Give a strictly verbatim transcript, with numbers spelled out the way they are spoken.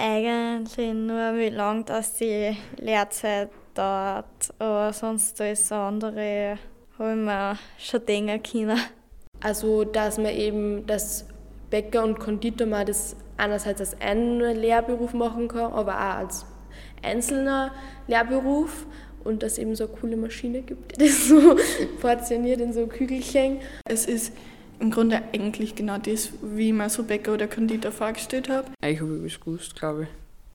Eigentlich nur, wie lange das die Lehrzeit dauert. Aber sonst alles andere habe ich mir schon denken können. Also, dass man eben das Bäcker und Konditor mal das einerseits als einen Lehrberuf machen kann, aber auch als einzelner Lehrberuf und dass es eben so eine coole Maschine gibt, die das so portioniert in so Kügelchen. Es ist im Grunde eigentlich genau das, wie ich mir so Bäcker oder Konditor vorgestellt habe. Eigentlich habe ich was gewusst, glaube ich.